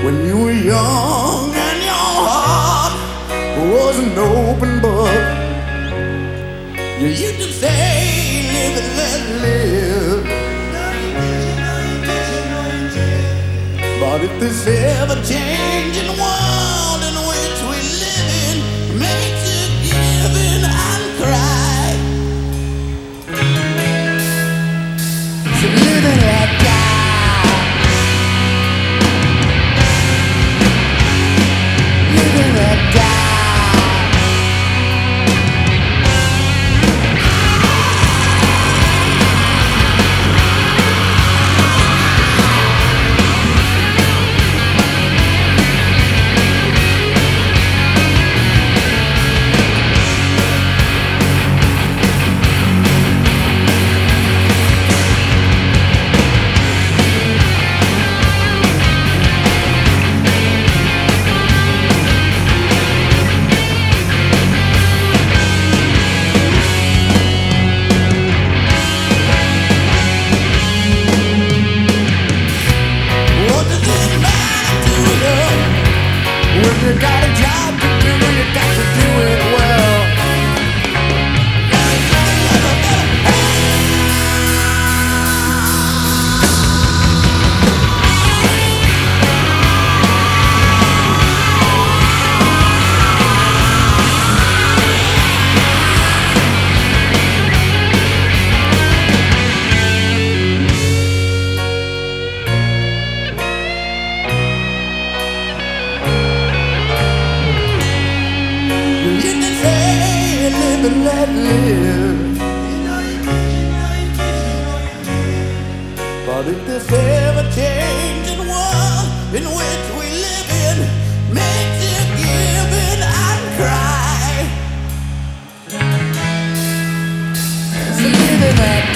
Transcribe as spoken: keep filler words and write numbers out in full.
when you were young and your heart was an open book. You used to say, live and let live. But if this ever-changing world in which we live in makes you give in and cry, so live and let die. Live and let die. You got a job to do, you got to do it well. Live and let live. But if this ever-changing world in which we live in makes you give in and cry, so live and let